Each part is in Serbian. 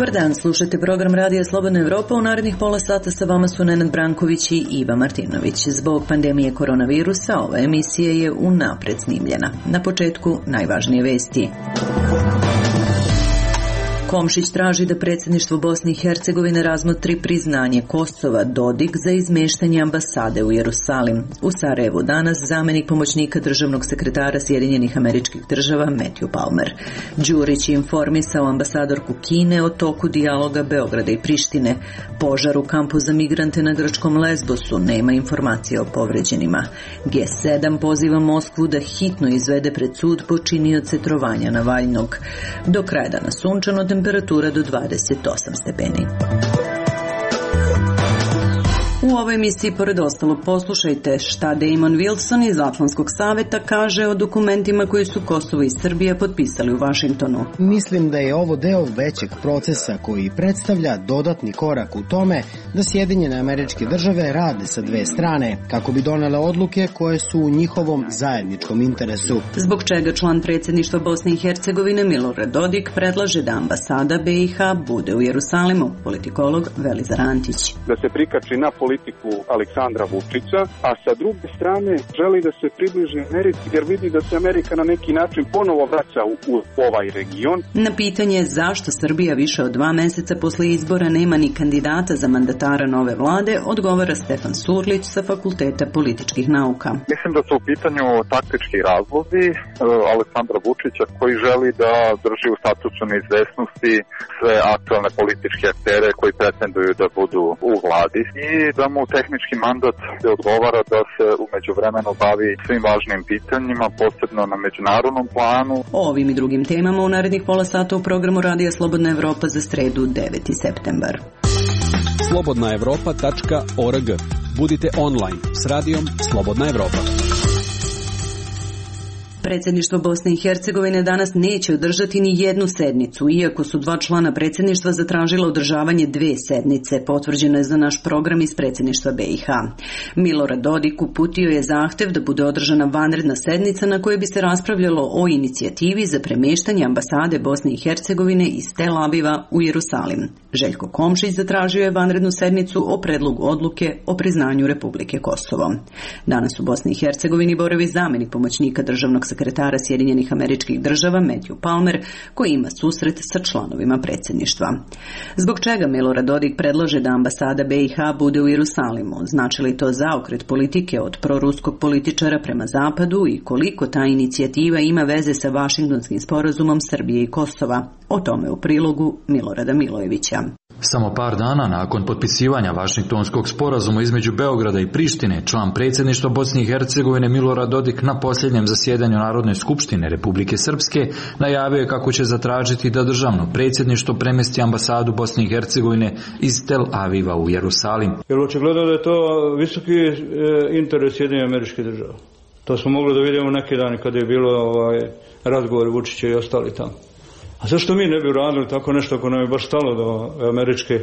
Dobar dan, slušajte program Radija Slobodna Evropa. U narednih pola sata sa vama su Nenad Branković i Iva Martinović. Zbog pandemije koronavirusa ova emisija je unapred snimljena. Na početku najvažnije vesti. Komšić traži da predsjedništvo Bosne i Hercegovine razmotri priznanje Kosova, Dodik za izmeštanje ambasade u Jerusalim. U Sarajevu danas zamjenik pomoćnika državnog sekretara Sjedinjenih Američkih Država Matthew Palmer. Đurić je informisao ambasadorku Kine o toku dijaloga Beograda i Prištine. Požar u kampu za migrante na grčkom Lesbosu, nema informacija o povređenima. G7 poziva Moskvu da hitno izvede pred sud počinioce trovanja Navalnog. Do kraja dana sunčano, temperatura do 28 stepeni. U ovoj emisiji pored ostalog poslušajte šta Damon Wilson iz Atlantskog saveta kaže o dokumentima koji su Kosovo i Srbija potpisali u Vašingtonu. Mislim da je ovo deo većeg procesa koji predstavlja dodatni korak u tome da Sjedinjene Američke Države rade sa dve strane kako bi donele odluke koje su u njihovom zajedničkom interesu. Zbog čega član predsjedništva Bosne i Hercegovine Milorad Dodik predlaže da ambasada BiH bude u Jerusalimu, politikolog Velizar Antić. Da se prikači na politiku Aleksandra Vučića, a sa druge strane želi da se približi Americi jer vidi da se Amerika na neki način ponovo vraća u ovaj region. Na pitanje zašto Srbija više od 2 meseca posle izbora nema ni kandidata za mandatara nove vlade, odgovara Stefan Surlić sa Fakulteta političkih nauka. Mislim da su u pitanju taktički razlozi Aleksandra Vučića koji želi da drži u statusu neizvesnosti sve aktualne političke aktere koji pretenduju da budu u vladi i da mu tehnički mandat odgovara da se u međuvremenu bavi svim važnim pitanjima, posebno na međunarodnom planu. O ovim i drugim temama u narednih pola sata u programu Radija Slobodna Evropa za sredu 9. septembar. slobodnaevropa.org. Budite online s radijom Slobodna Evropa. Predsjedništvo Bosne i Hercegovine danas neće održati ni jednu sednicu, iako su 2 člana predsjedništva zatražila održavanje 2 sednice, potvrđeno je za naš program iz predsjedništva BiH. Milorad Dodik uputio je zahtjev da bude održana vanredna sednica na kojoj bi se raspravljalo o inicijativi za premještanje ambasade Bosne i Hercegovine iz Tel Aviva u Jerusalim. Željko Komšić zatražio je vanrednu sednicu o predlogu odluke o priznanju Republike Kosovo. Danas u Bosni i Hercegovini boravi zamjenik pomoćnika državnog sekretara Sjedinjenih Američkih Država Matthew Palmer, koji ima susret sa članovima predsjedništva. Zbog čega Milorad Dodik predlaže da ambasada BiH bude u Jerusalimu? Znači li to zaokret politike od proruskog političara prema zapadu i koliko ta inicijativa ima veze sa Vašingtonskim sporazumom Srbije i Kosova? O tome u prilogu Milorada Milojevića. Samo par dana nakon potpisivanja Vašingtonskog sporazuma između Beograda i Prištine, član predsjedništva Bosne i Hercegovine Milorad Dodik na posljednjem zasjedanju Narodne skupštine Republike Srpske najavio je kako će zatražiti da državno predsjedništvo premjesti ambasadu Bosne i Hercegovine iz Tel Aviva u Jerusalim. Jer očigledno da je to visoki interes Sjedinjenih Američkih Država. To smo mogli da vidimo neki dan kada je bilo razgovor Vučića i ostali tamo. A zašto mi ne bi uradili tako nešto ako nam je baš stalo do američke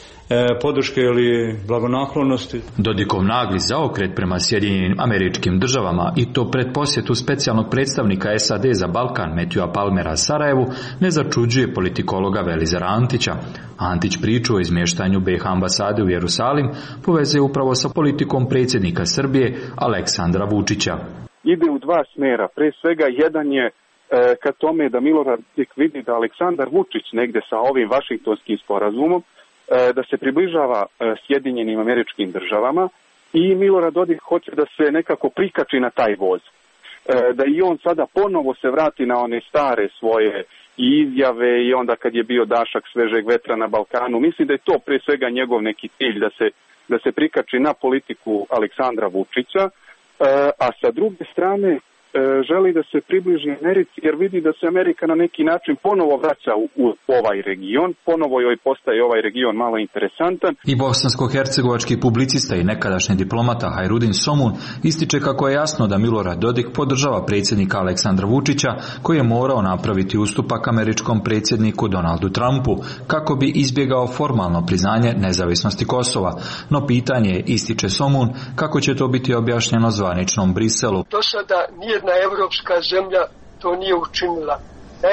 podrške ili blagonaklonosti? Dodikov nagli zaokret prema Sjedinjenim Američkim Državama i to pred posjetu specijalnog predstavnika SAD za Balkan Matthewa Palmera Sarajevu ne začuđuje politikologa Velizara Antića. Antić priču o izmještanju BiH ambasade u Jerusalim povezuje upravo sa politikom predsjednika Srbije Aleksandra Vučića. Ide u 2 smjera. Pre svega jedan je ka tome da Milorad Dodik vidi da Aleksandar Vučić negde sa ovim Vašingtonskim sporazumom da se približava Sjedinjenim Američkim Državama i Milorad Dodik hoće da se nekako prikači na taj voz. Da i on sada ponovo se vrati na one stare svoje izjave i onda kad je bio dašak svežeg vetra na Balkanu. Mislim da je to pre svega njegov neki cilj da se prikači na politiku Aleksandra Vučića, a sa druge strane želi da se približi Americi jer vidi da se Amerika na neki način ponovo vraća u ovaj region, ponovo joj postaje ovaj region malo interesantan. I bosansko-hercegovački publicista i nekadašnji diplomata Hajrudin Somun ističe kako je jasno da Milorad Dodik podržava predsjednika Aleksandra Vučića koji je morao napraviti ustupak američkom predsjedniku Donaldu Trumpu kako bi izbjegao formalno priznanje nezavisnosti Kosova. No pitanje je, ističe Somun, kako će to biti objašnjeno zvaničnom Briselu. Do sada nijedna evropska zemlja to nije učinila. Naime,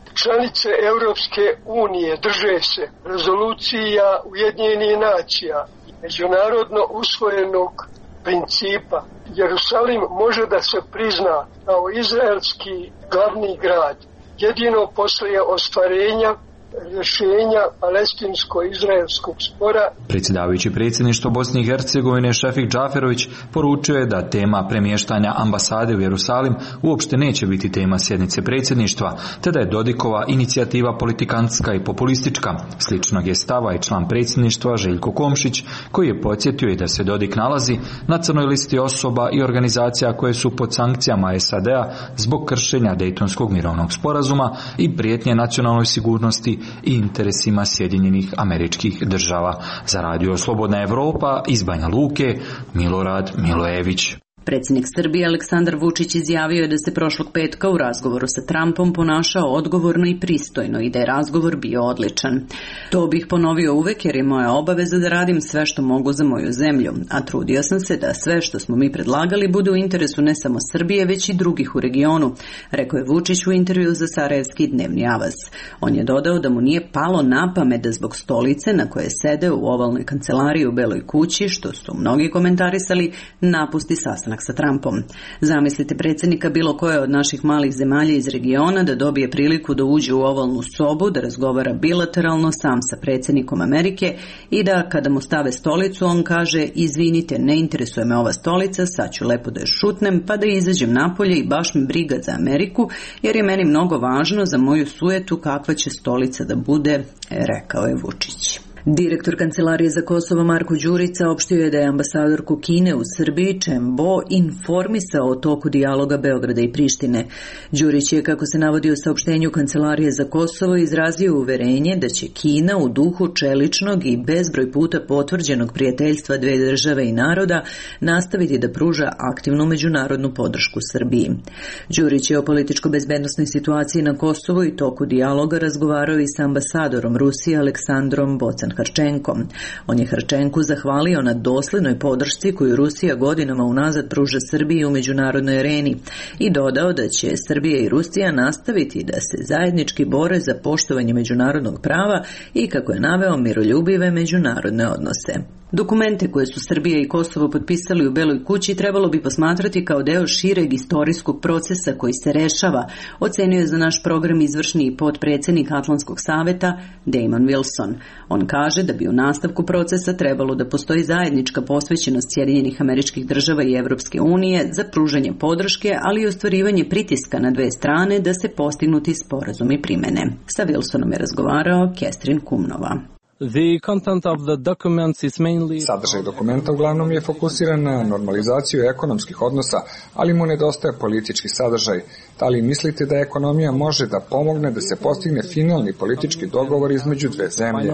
Članice Europske unije drže se rezolucija Ujedinjenih nacija i međunarodno usvojenog principa. Jerusalim može da se prizna kao izraelski glavni grad jedino poslije ostvarenja rješenja palestinsko-izraelskog spora. Predsjedavajući predsjedništvo Bosne i Hercegovine Šefik Džaferović poručio je da tema premještanja ambasade u Jerusalim uopšte neće biti tema sjednice predsjedništva, te da je Dodikova inicijativa politikantska i populistička. Sličnog je stava i član predsjedništva Željko Komšić, koji je podsjetio i da se Dodik nalazi na crnoj listi osoba i organizacija koje su pod sankcijama SAD-a zbog kršenja Dejtonskog mirovnog sporazuma i prijetnje nacionalnoj sigurnosti i interesima Sjedinjenih Američkih Država. Za Radio Slobodna Evropa iz Banja Luke, Milorad Milojević. Predsjednik Srbije Aleksandar Vučić izjavio je da se prošlog petka u razgovoru sa Trumpom ponašao odgovorno i pristojno i da je razgovor bio odličan. To bih ponovio uvek jer je moja obaveza da radim sve što mogu za moju zemlju, a trudio sam se da sve što smo mi predlagali bude u interesu ne samo Srbije, već i drugih u regionu, rekao je Vučić u intervju za Sarajevski dnevni avaz. On je dodao da mu nije palo na pamet da zbog stolice na koje sede u ovalnoj kancelariji u Beloj kući, što su mnogi komentarisali, napusti sastanak sa Trumpom. Zamislite predsjednika bilo koje od naših malih zemalja iz regiona da dobije priliku da uđe u ovalnu sobu, da razgovara bilateralno sam sa predsjednikom Amerike i da kada mu stave stolicu on kaže: izvinite, ne interesuje me ova stolica, sad ću lepo da je šutnem pa da izađem napolje i baš mi briga za Ameriku jer je meni mnogo važno za moju sujetu kakva će stolica da bude, rekao je Vučić. Direktor Kancelarije za Kosovo Marko Đurić saopštio je da je ambasadorku Kine u Srbiji Chen Bo informisao o toku dijaloga Beograda i Prištine. Đurić je, kako se navodi u saopštenju Kancelarije za Kosovo, izrazio uverenje da će Kina u duhu čeličnog i bezbroj puta potvrđenog prijateljstva dve države i naroda nastaviti da pruža aktivnu međunarodnu podršku Srbiji. Đurić je o političko-bezbednosnoj situaciji na Kosovu i toku dijaloga razgovarao i sa ambasadorom Rusije Aleksandrom Bocan-Harčenkom. On je Harčenku zahvalio na doslednoj podršci koju Rusija godinama unazad pruža Srbiji u međunarodnoj areni i dodao da će Srbija i Rusija nastaviti da se zajednički bore za poštovanje međunarodnog prava i, kako je naveo, miroljubive međunarodne odnose. Dokumente koje su Srbija i Kosovo potpisali u Beloj kući trebalo bi posmatrati kao deo šireg istorijskog procesa koji se rešava, ocenio je za naš program izvršni potpredsjednik Atlantskog saveta Damon Wilson. On kaže da bi u nastavku procesa trebalo da postoji zajednička posvećenost Sjedinjenih Američkih Država i Evropske unije za pružanje podrške, ali i ostvarivanje pritiska na dve strane da se postignuti sporazumi primene. Sa Wilsonom je razgovarao Kestrin Kumnova. Sadržaj dokumenta uglavnom je fokusiran na normalizaciju ekonomskih odnosa, ali mu nedostaje politički sadržaj. Da li mislite da ekonomija može da pomogne da se postigne finalni politički dogovor između dve zemlje?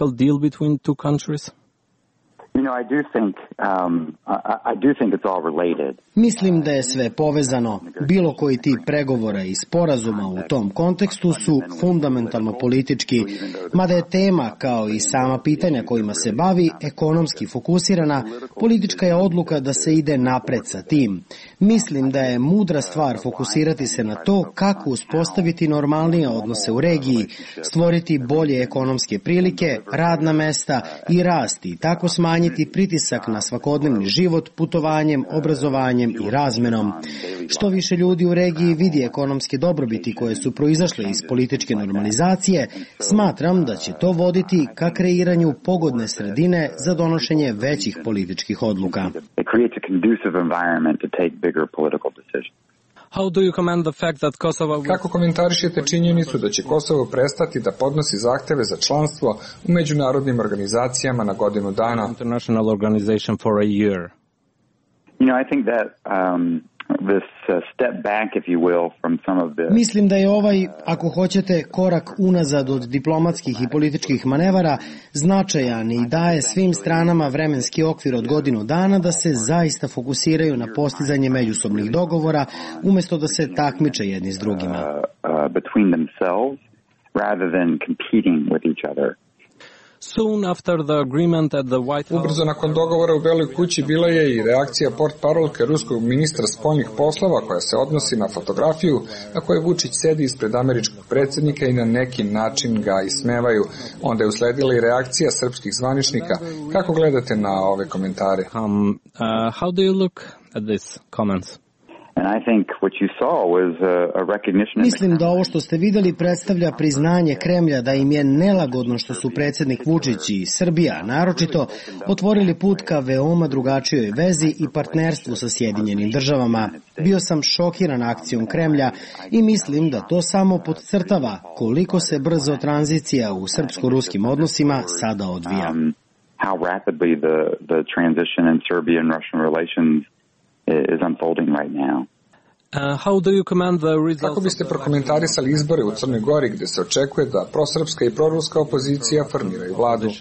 Mislim da je sve povezano. Bilo koji tip pregovora i sporazuma u tom kontekstu su fundamentalno politički, mada je tema, kao i sama pitanja kojima se bavi, ekonomski fokusirana, politička je odluka da se ide napred sa tim. Mislim da je mudra stvar fokusirati se na to kako uspostaviti normalnije odnose u regiji, stvoriti bolje ekonomske prilike, radna mesta i rasti, tako smanjiti pritisak na svakodnevni život putovanjem, obrazovanjem i razmenom. Što više ljudi u regiji vidi ekonomske dobrobiti koje su proizašle iz političke normalizacije, smatram da će to voditi ka kreiranju pogodne sredine za donošenje većih političkih odluka. Kako komentarišete činjenicu da će Kosovo prestati da podnosi zahteve za članstvo u međunarodnim organizacijama na godinu dana? Mislim da je ovaj, ako hoćete, korak unazad od diplomatskih i političkih manevara značajan i daje svim stranama vremenski okvir od godinu dana da se zaista fokusiraju na postizanje međusobnih dogovora umjesto da se takmiče jedni s drugima. Ubrzo nakon dogovora u Beloj kući bila je i reakcija portparolke ruskog ministra spoljnih poslova koja se odnosi na fotografiju na kojoj Vučić sedi ispred američkog predsjednika i na neki način ga ismevaju. Onda je usledila i reakcija srpskih zvaničnika. Kako gledate na ove komentare? How do you look at these comments? Mislim da ovo što ste vidjeli predstavlja priznanje Kremlja da im je nelagodno što su predsjednik Vučić i Srbija, naročito, otvorili put ka veoma drugačijoj vezi i partnerstvu sa Sjedinjenim državama. Bio sam šokiran akcijom Kremlja i mislim da to samo podcrtava koliko se brzo tranzicija u srpsko-ruskim odnosima sada odvija. How rapidly the transition in Serbian and Russian relations is unfolding right now. Kako biste prokomentarisali izbore u Crnoj Gori gdje se očekuje da prosrpska i proruska opozicija formiraju vladu? Look,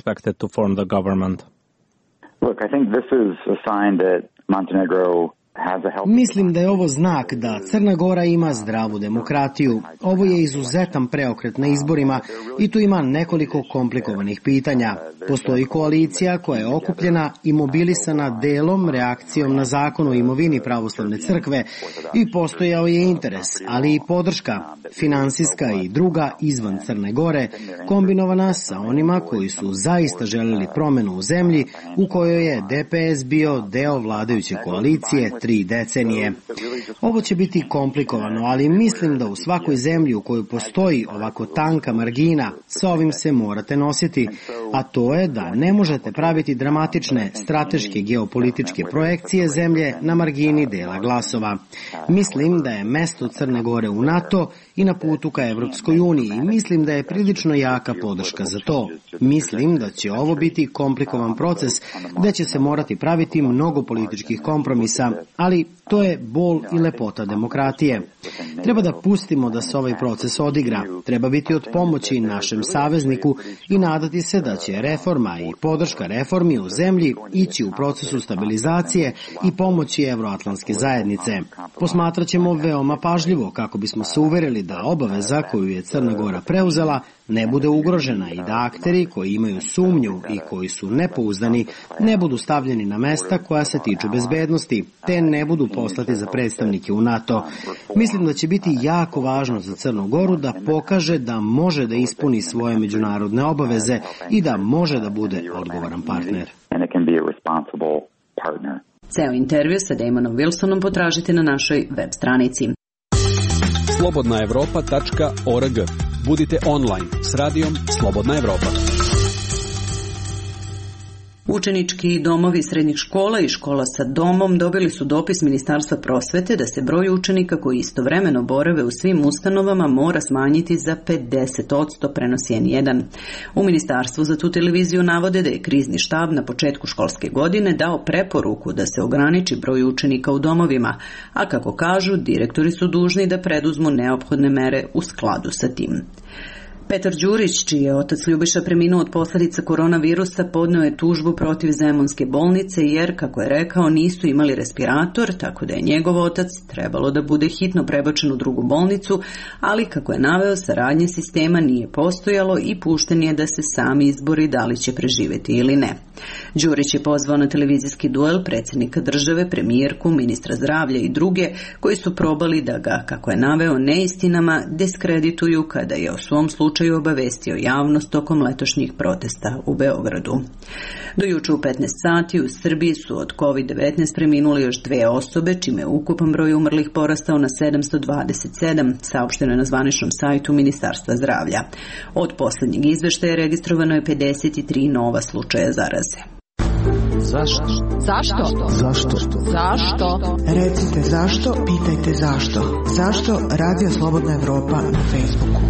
I think this is a sign that Montenegro Mislim da je ovo znak da Crna Gora ima zdravu demokratiju. Ovo je izuzetan preokret na izborima i tu ima nekoliko komplikovanih pitanja. Postoji koalicija koja je okupljena i mobilisana delom reakcijom na zakon o imovini pravoslavne crkve i postojao je interes, ali i podrška, finansijska i druga izvan Crne Gore, kombinovana sa onima koji su zaista željeli promjenu u zemlji u kojoj je DPS bio deo vladajuće koalicije 3 decenije. Ovo će biti komplikovano, ali mislim da u svakoj zemlji u kojoj postoji ovako tanka margina, sa ovim se morate nositi, a to je da ne možete praviti dramatične strateške geopolitičke projekcije zemlje na margini dela glasova. Mislim da je mesto Crne Gore u NATO i na putu ka Evropskoj uniji i mislim da je prilično jaka podrška za to. Mislim da će ovo biti komplikovan proces gde će se morati praviti mnogo političkih kompromisa, ali to je bol i lepota demokratije. Treba da pustimo da se ovaj proces odigra. Treba biti od pomoći našem savezniku i nadati se da će reforma i podrška reformi u zemlji ići u procesu stabilizacije i pomoći Evroatlantske zajednice. Posmatraćemo veoma pažljivo kako bismo se uverili da obaveza koju je Crna Gora preuzela ne bude ugrožena i da akteri koji imaju sumnju i koji su nepouzdani ne budu stavljeni na mesta koja se tiču bezbednosti, te ne budu poslati za predstavnike u NATO. Mislim da će biti jako važno za Crnu Goru da pokaže da može da ispuni svoje međunarodne obaveze i da može da bude odgovoran partner. Ceo intervju sa Damonom Wilsonom potražite na našoj web stranici. slobodnaevropa.org. Budite online s radijom Slobodna Evropa. Učenički domovi srednjih škola i škola sa domom dobili su dopis Ministarstva prosvete da se broj učenika koji istovremeno borave u svim ustanovama mora smanjiti za 50%, prenosi N1. U Ministarstvu za tu televiziju navode da je krizni štab na početku školske godine dao preporuku da se ograniči broj učenika u domovima, a kako kažu, direktori su dužni da preduzmu neophodne mere u skladu sa tim. Petar Đurić, čiji je otac Ljubiša preminuo od posljedica koronavirusa, podneo je tužbu protiv Zemunske bolnice jer, kako je rekao, nisu imali respirator, tako da je njegov otac trebalo da bude hitno prebačen u drugu bolnicu, ali, kako je naveo, saradnje sistema nije postojalo i pušten je da se sami izbori da li će preživjeti ili ne. Đurić je pozvao na televizijski duel predsjednika države, premijerku, ministra zdravlja i druge koji su probali da ga, kako je naveo, neistinama diskredituju kada je o svom slučaju obavestio javnost tokom letošnjih protesta u Beogradu. Do juče u 15 sati u Srbiji su od COVID-19 preminuli još 2 osobe, čime je ukupan broj umrlih porastao na 727, saopšteno je na zvaničnom sajtu Ministarstva zdravlja. Od posljednjeg izveštaja registrovano je 53 nova slučaja zaraze. Zašto? Zašto? Zašto? Zašto? Recite zašto, pitajte zašto. Zašto Radio Slobodna Evropa na Facebooku?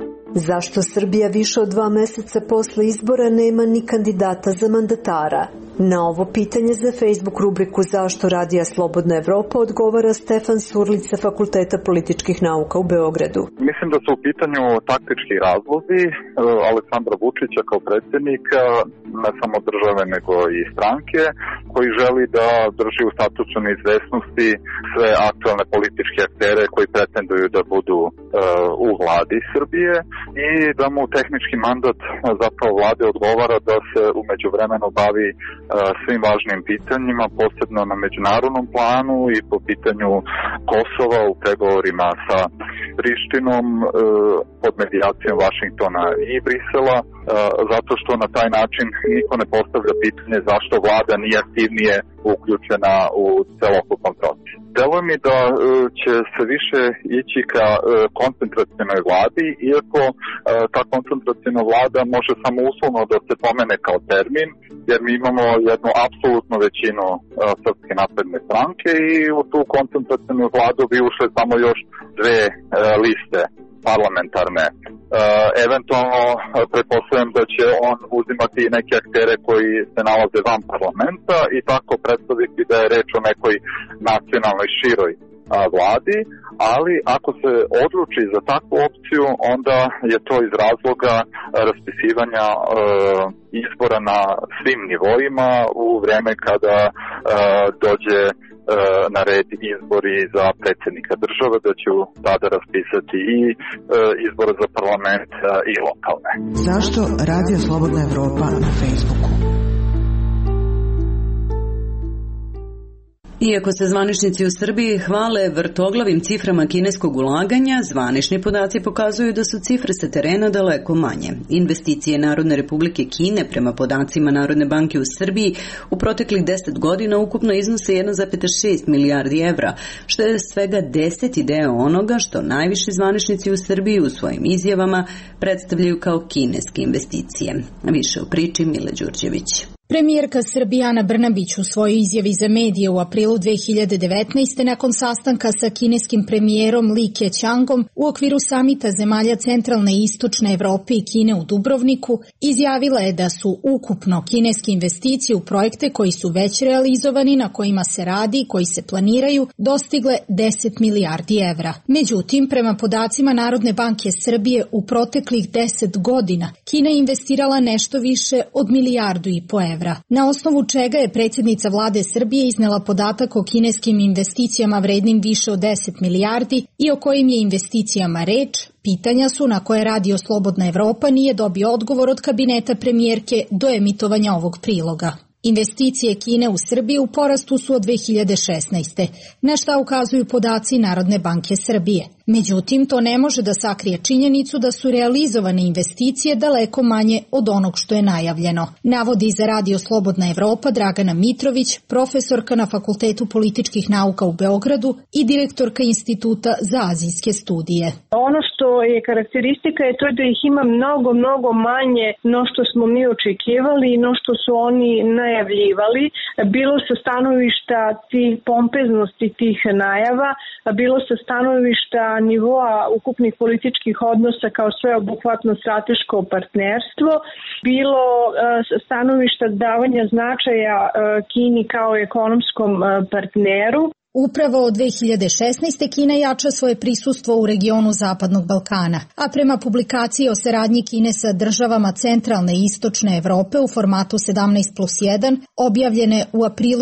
Zašto Srbija više od 2 meseca posle izbora nema ni kandidata za mandatara? Na ovo pitanje za Facebook rubriku Zašto Radija Slobodna Evropa odgovara Stefan Surlić sa Fakulteta političkih nauka u Beogradu. Mislim da su u pitanju taktički razlozi Aleksandra Vučića kao predsjednika, ne samo države nego i stranke, koji želi da drži u statusu neizvesnosti sve aktualne političke aktere koji pretenduju da budu u vladi Srbije i da mu tehnički mandat zapravo vlade odgovara da se u međuvremenu bavi svim važnim pitanjima, posebno na međunarodnom planu i po pitanju Kosova u pregovorima sa Prištinom pod medijacijom Vašingtona i Brisela, zato što na taj način niko ne postavlja pitanje zašto vlada nije aktivnije uključena u celokupan proces. Deluje mi da će se više ići ka koncentracionoj vladi, iako ta koncentraciona vlada može samo uslovno da se pomene kao termin, jer mi imamo jednu apsolutnu većinu Srpske napredne stranke i u tu koncentracionu vladu bi ušle samo još dve liste parlamentarne. Eventualno pretpostavljam da će on uzimati neke aktere koji se nalaze van parlamenta i tako predstaviti da je reč o nekoj nacionalnoj široj vladi, ali ako se odluči za takvu opciju, onda je to iz razloga raspisivanja izbora na svim nivoima u vreme kada dođe na red izbori za predsjednika države, da će tada raspisati i izbore za parlament i lokalne. Zašto Radio Slobodna Evropa na Facebooku? Iako se zvaničnici u Srbiji hvale vrtoglavim ciframa kineskog ulaganja, zvanični podaci pokazuju da su cifre sa terena daleko manje. Investicije Narodne republike Kine prema podacima Narodne banke u Srbiji u proteklih 10 godina ukupno iznose 1,6 milijardi evra, što je svega 10. deo onoga što najviši zvaničnici u Srbiji u svojim izjavama predstavljaju kao kineske investicije. Više u priči Mile Đurđević. Premijerka Srbije Ana Brnabić u svojoj izjavi za medije u aprilu 2019. nakon sastanka sa kineskim premijerom Li Keqiangom u okviru samita zemalja centralne i istočne Evrope i Kine u Dubrovniku izjavila je da su ukupno kineske investicije u projekte koji su već realizovani, na kojima se radi i koji se planiraju, dostigle 10 milijardi evra. Međutim, prema podacima Narodne banke Srbije u proteklih 10 godina Kina je investirala nešto više od 1,5 milijardu evra. Na osnovu čega je predsjednica vlade Srbije iznela podatak o kineskim investicijama vrednim više od 10 milijardi i o kojim je investicijama reč, pitanja su na koje Radio Slobodna Evropa nije dobio odgovor od kabineta premijerke do emitovanja ovog priloga. Investicije Kine u Srbiji u porastu su od 2016. na šta ukazuju podaci Narodne banke Srbije. Međutim, to ne može da sakrije činjenicu da su realizovane investicije daleko manje od onog što je najavljeno. Navodi za Radio Slobodna Evropa Dragana Mitrović, profesorka na Fakultetu političkih nauka u Beogradu i direktorka Instituta za azijske studije. Ono što je karakteristika je to da ih ima mnogo manje no što smo mi očekivali i no što su oni najavljivali, bilo sa stanovišta tih pompeznosti tih najava, bilo sa stanovišta nivoa ukupnih političkih odnosa kao sveobuhvatno strateško partnerstvo, bilo stanovišta davanja značaja Kini kao ekonomskom partneru. Upravo od 2016. Kina jača svoje prisustvo u regionu Zapadnog Balkana, a prema publikaciji o saradnji Kine sa državama centralne i istočne Evrope u formatu 17+1, objavljene u aprilu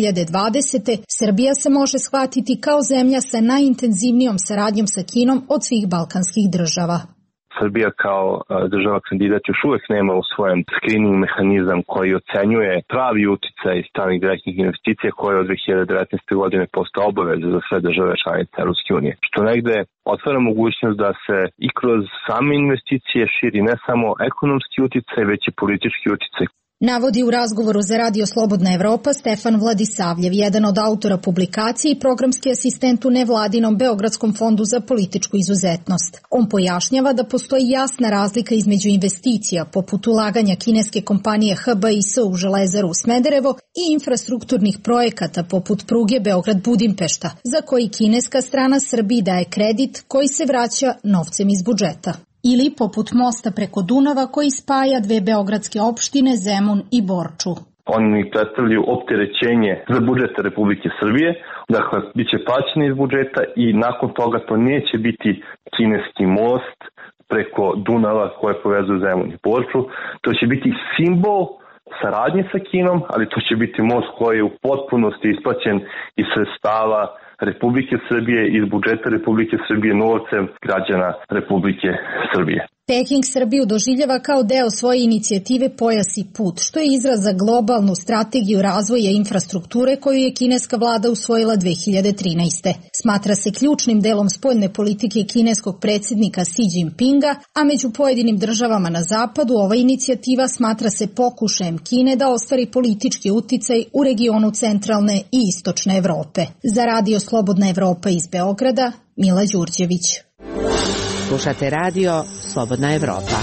2020. Srbija se može shvatiti kao zemlja sa najintenzivnijom saradnjom sa Kinom od svih balkanskih država. Srbija kao država kandidat još uvek nema usvojen screening mehanizam koji ocenjuje pravi uticaj stranih direktnih investicija koje od 2019. godine postaje obaveza za sve države članice Evropske unije. Što negde otvara mogućnost da se i kroz same investicije širi ne samo ekonomski uticaj, već i politički uticaj. Navodi u razgovoru za Radio Slobodna Evropa Stefan Vladisavljev, jedan od autora publikacije i programski asistent u nevladinom Beogradskom fondu za političku izuzetnost. On pojašnjava da postoji jasna razlika između investicija, poput ulaganja kineske kompanije HBIS u Železaru u Smederevo i infrastrukturnih projekata poput pruge Beograd-Budimpešta, za koji kineska strana Srbiji daje kredit koji se vraća novcem iz budžeta. Ili poput mosta preko Dunava koji spaja dve beogradske opštine Zemun i Borču. Oni predstavljaju opterećenje za budžet Republike Srbije, dakle, bit će plaćeni iz budžeta i nakon toga to neće biti kineski most preko Dunava koje povezuje Zemun i Borču. To će biti simbol saradnje sa Kinom, ali to će biti most koji je u potpunosti isplaćen iz sredstava Republike Srbije, iz budžeta Republike Srbije, novcem građana Republike Srbije. Peking Srbiju doživljava kao deo svoje inicijative Pojas i put, što je izraz za globalnu strategiju razvoja infrastrukture koju je kineska vlada usvojila 2013. Smatra se ključnim delom spoljne politike kineskog predsjednika Xi Jinpinga, a među pojedinim državama na zapadu ova inicijativa smatra se pokušajem Kine da ostvari politički uticaj u regionu centralne i istočne Evrope. Za Radio Slobodna Evropa iz Beograda, Mila Đurđević. Slušate radio Slobodna Evropa.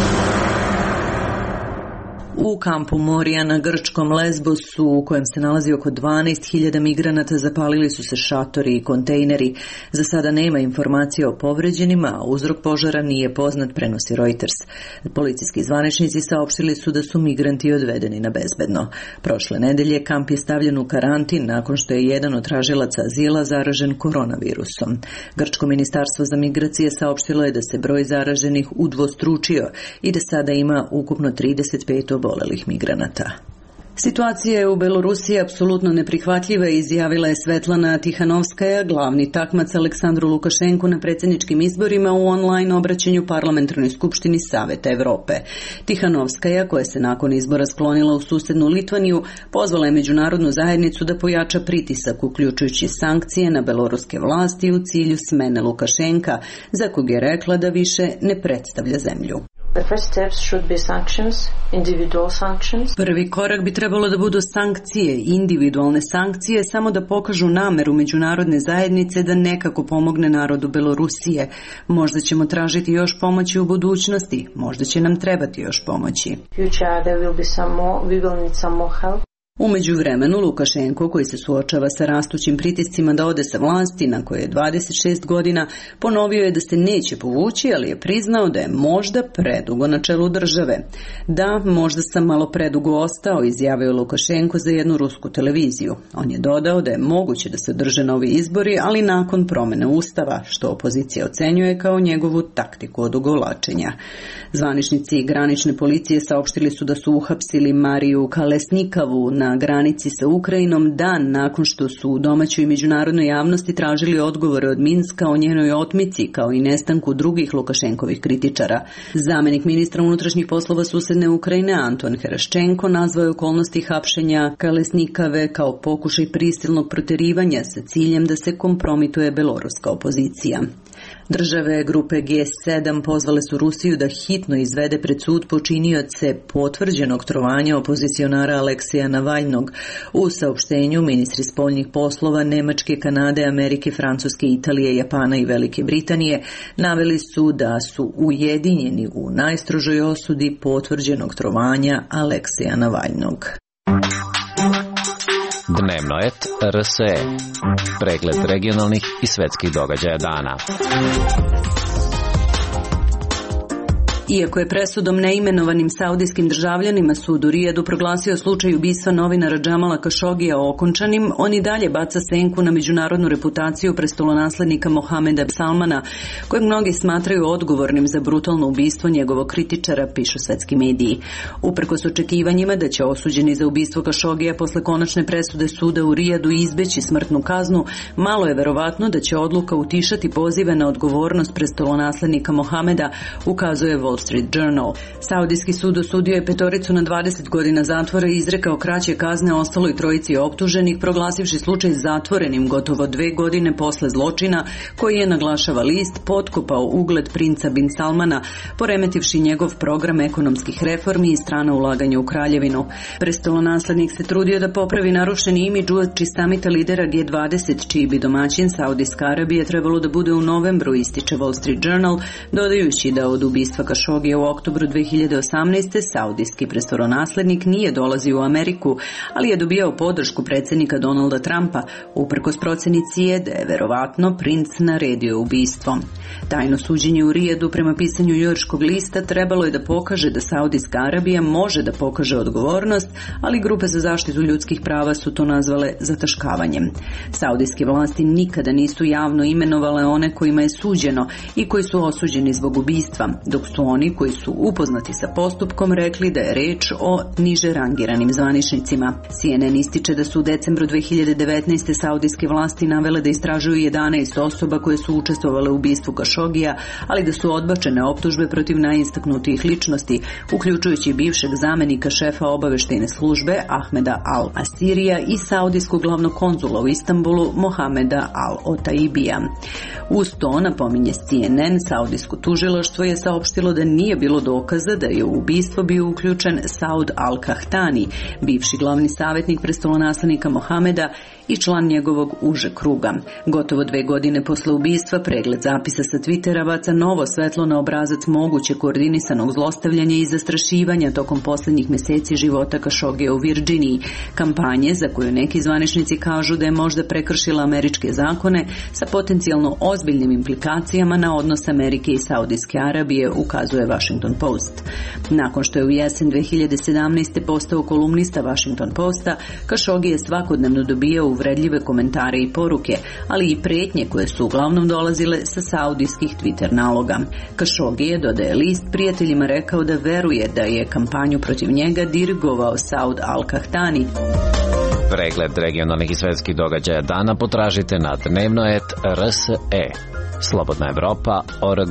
U kampu Morija na grčkom Lesbosu, u kojem se nalazi oko 12.000 migranata, zapalili su se šatori i kontejneri. Za sada nema informacija o povređenima, a uzrok požara nije poznat, prenosi Reuters. Policijski zvaničnici saopštili su da su migranti odvedeni na bezbedno. Prošle nedelje kamp je stavljen u karantin nakon što je jedan od tražilaca azila zaražen koronavirusom. Grčko ministarstvo za migracije saopštilo je da se broj zaraženih udvostručio i da sada ima ukupno 35 obolelih migranata. Situacija je u Belorusiji apsolutno neprihvatljiva, izjavila je Svetlana Tihanovskaja, glavni takmac Aleksandru Lukašenku na predsjedničkim izborima u online obraćanju Parlamentarnoj skupštini Saveta Evrope. Tihanovskaja, koja se nakon izbora sklonila u susednu Litvaniju, pozvala je međunarodnu zajednicu da pojača pritisak, uključujući sankcije na beloruske vlasti u cilju smene Lukašenka, za kog je rekla da više ne predstavlja zemlju. Prvi korak bi trebalo da budu sankcije, individualne sankcije, samo da pokažu nameru međunarodne zajednice da nekako pomogne narodu Belorusije. Možda ćemo tražiti još pomoći u budućnosti, možda će nam trebati još pomoći. U međuvremenu Lukašenko, koji se suočava sa rastućim pritiscima da ode sa vlasti, na koje je 26 godina, ponovio je da se neće povući, ali je priznao da je možda predugo na čelu države. Da, možda sam malo predugo ostao, izjavio Lukašenko za jednu rusku televiziju. On je dodao da je moguće da se održe novi izbori, ali nakon promene ustava, što opozicija ocenjuje kao njegovu taktiku odugovlačenja. Zvaničnici granične policije saopštili su da su uhapsili Mariju Kalesnikavu na granici sa Ukrajinom dan nakon što su u domaćoj i međunarodnoj javnosti tražili odgovore od Minska o njenoj otmici, kao i nestanku drugih Lukašenkovih kritičara. Zamenik ministra unutrašnjih poslova susedne Ukrajine Anton Heraščenko nazvao je okolnosti hapšenja Kalesnikave kao pokušaj prisilnog proterivanja sa ciljem da se kompromituje beloruska opozicija. Države grupe G7 pozvale su Rusiju da hitno izvede pred sud počinioce potvrđenog trovanja opozicionara Aleksija Navalnog. U saopštenju ministri spoljnih poslova Nemačke, Kanade, Amerike, Francuske, Italije, Japana i Velike Britanije naveli su da su ujedinjeni u najstrožoj osudi potvrđenog trovanja Aleksija Navalnog. Dnevnoet RSE. Pregled regionalnih i svetskih događaja dana. Iako je presudom neimenovanim saudijskim državljanima sud u Rijadu proglasio slučaj ubistva novinara Džamala Kašogija okončanim, on i dalje baca senku na međunarodnu reputaciju prestolonaslednika Mohameda Salmana, kojeg mnogi smatraju odgovornim za brutalno ubistvo njegovog kritičara, pišu svetski mediji. Uprkos očekivanjima da će osuđeni za ubistvo Kašogija posle konačne presude suda u Rijadu izbeći smrtnu kaznu, malo je verovatno da će odluka utišati pozive na odgovornost prestolonaslednika Mohameda, ukazuje Wall Street Journal. Saudijski sud osudio je petoricu na 20 godina zatvora i izrekao kraće kazne ostaloj trojici optuženih, proglasivši slučaj zatvorenim gotovo 2 godine posle zločina koji je, naglašava list, potkopao ugled princa bin Salmana, poremetivši njegov program ekonomskih reformi i strana ulaganja u kraljevinu. Prestolonaslednik se trudio da popravi narušeni imidž uoči samita lidera G20, čiji bi domaćin Saudijska Arabija trebalo da bude u novembru, ističe Wall Street Journal, dodajući da od ubistva Kašogija Kašogija u oktobru 2018. saudijski prestolonaslednik nije dolazio u Ameriku, ali je dobijao podršku predsjednika Donalda Trumpa, uprkos proceni CIA da je verovatno princ naredio ubistvo. Tajno suđenje u Rijadu prema pisanju Njujorškog lista trebalo je da pokaže da Saudijska Arabija može da pokaže odgovornost, ali grupe za zaštitu ljudskih prava su to nazvale zataškavanjem. Saudijske vlasti nikada nisu javno imenovale one kojima je suđeno i koji su osuđeni zbog ubistva, dok su oni koji su upoznati sa postupkom rekli da je reč o niže rangiranim zvaničnicima. CNN ističe da su u decembru 2019. saudijske vlasti navele da istražuju 11 osoba koje su učestvovale u ubistvu Kašogija, ali da su odbačene optužbe protiv najistaknutijih ličnosti, uključujući bivšeg zamenika šefa obaveštajne službe Ahmeda Al-Asirija i saudijskog glavnog konzula u Istanbulu Mohameda Al-Otaibija. Uz to, napominje CNN, saudijsko tužilaštvo je saopštilo da nije bilo dokaza da je u ubistvo bio uključen Saud Al-Kahtani, bivši glavni savjetnik prestolonaslednika Mohameda i član njegovog užeg kruga. Gotovo 2 godine posle ubistva pregled zapisa sa Twittera baca novo svetlo na obrazac moguće koordinisanog zlostavljanja i zastrašivanja tokom posljednjih mjeseci života Kašogija u Virginiji, kampanje za koju neki zvaničnici kažu da je možda prekršila američke zakone sa potencijalno ozbiljnim implikacijama na odnos Amerike i Saudijske Arabije, ukazuje Washington Post. Nakon što je u jesen 2017. postao kolumnista Washington Posta, Kašogi je svakodnevno dobijao uvredljive komentare i poruke, ali i prijetnje koje su uglavnom dolazile sa saudijskih Twitter naloga. Kašogi je, dodaje list, prijateljima rekao da veruje da je kampanju protiv njega dirigovao Saud Al-Kahtani. Pregled regionalnih i svetskih događaja dana potražite na dnevno.rs.e. Slobodna Evropa.org.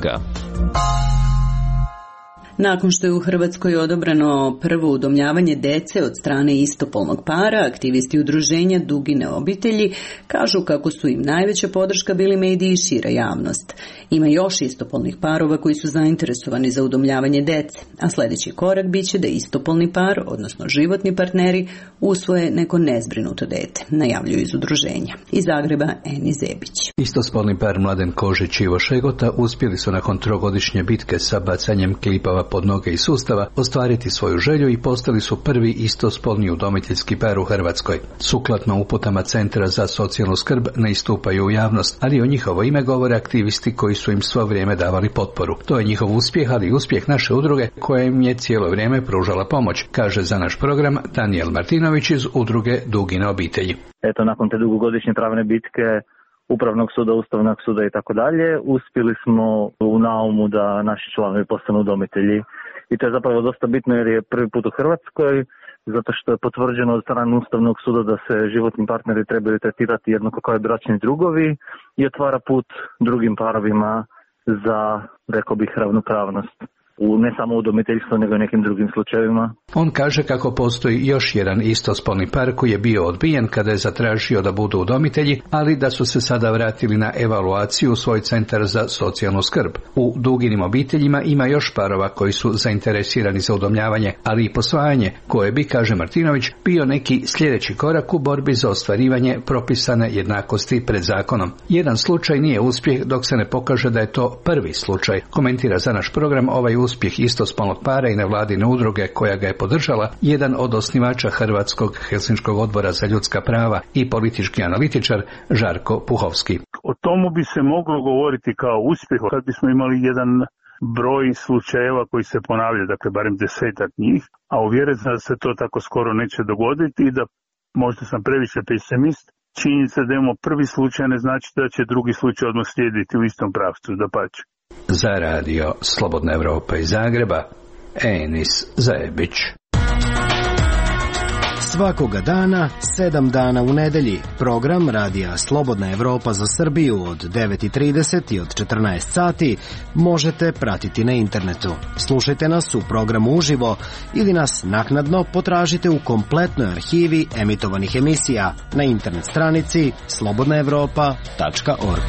Nakon što je u Hrvatskoj odobreno prvo udomljavanje dece od strane istopolnog para, aktivisti udruženja Dugine obitelji kažu kako su im najveća podrška bili mediji i šira javnost. Ima još istopolnih parova koji su zainteresovani za udomljavanje dece, a sljedeći korak biće da istopolni par, odnosno životni partneri, usvoje neko nezbrinuto dete, najavljuju iz udruženja. Iz Zagreba Eni Zebić. Istospolni par Mladen Kožić i Ivo Šegota uspjeli su nakon 3-godišnje bitke sa bacanjem klipava pod noge i sustava ostvariti svoju želju i postali su prvi istospolni udomiteljski par u Hrvatskoj. Sukladno uputama Centra za socijalnu skrb ne istupaju u javnost, ali o njihovo ime govore aktivisti koji su im svo vrijeme davali potporu. To je njihov uspjeh, ali i uspjeh naše udruge koja im je cijelo vrijeme pružala pomoć, kaže za naš program Danijel Martinović iz udruge Dugine obitelji. Eto, nakon te dugogodišnje pravne bitke Upravnog suda, Ustavnog suda i tako dalje, uspjeli smo u naumu da naši članovi postanu udomitelji. I to je zapravo dosta bitno jer je prvi put u Hrvatskoj, zato što je potvrđeno od strane Ustavnog suda da se životni partneri trebaju tretirati jednako kao i bračni drugovi i otvara put drugim parovima za, rekao bih, ravnopravnost. Ne samo u udomiteljstvu, nego i nekim drugim slučajevima. On kaže kako postoji još jedan istospolni par koji je bio odbijen kada je zatražio da budu udomitelji, ali da su se sada vratili na evaluaciju u svoj centar za socijalnu skrb. U Duginim obiteljima ima još parova koji su zainteresirani za udomljavanje, ali i posvajanje, koje bi, kaže Martinović, bio neki sljedeći korak u borbi za ostvarivanje propisane jednakosti pred zakonom. Jedan slučaj nije uspjeh dok se ne pokaže da je to prvi slučaj, komentira za naš program ovaj uspjeh istospolnog para i nevladine udruge koja ga je podržala, jedan od osnivača Hrvatskog Helsinškog odbora za ljudska prava i politički analitičar Žarko Puhovski. O tomu bi se moglo govoriti kao uspjeh kad bismo imali jedan broj slučajeva koji se ponavljaju, dakle barem 10-ak njih, a uvjeren sam da se to tako skoro neće dogoditi i da možda sam previše pesimist. Činjenica da imamo prvi slučaj ne znači da će drugi slučaj odmah slijediti u istom pravcu, dapače. Za radio Slobodna Evropa iz Zagreba, Enis Zebić. Svakoga dana, 7 dana u nedelji, program radija Slobodna Evropa za Srbiju od 9:30 i od 14 sati možete pratiti na internetu. Slušajte nas u programu uživo ili nas naknadno potražite u kompletnoj arhivi emitovanih emisija na internet stranici slobodnaevropa.org.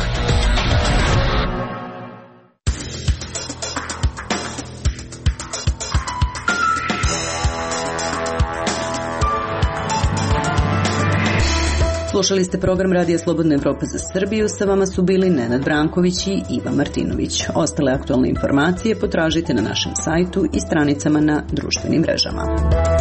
Slušali ste program Radija Slobodna Evropa za Srbiju, sa vama su bili Nenad Branković i Iva Martinović. Ostale aktualne informacije potražite na našem sajtu i stranicama na društvenim mrežama.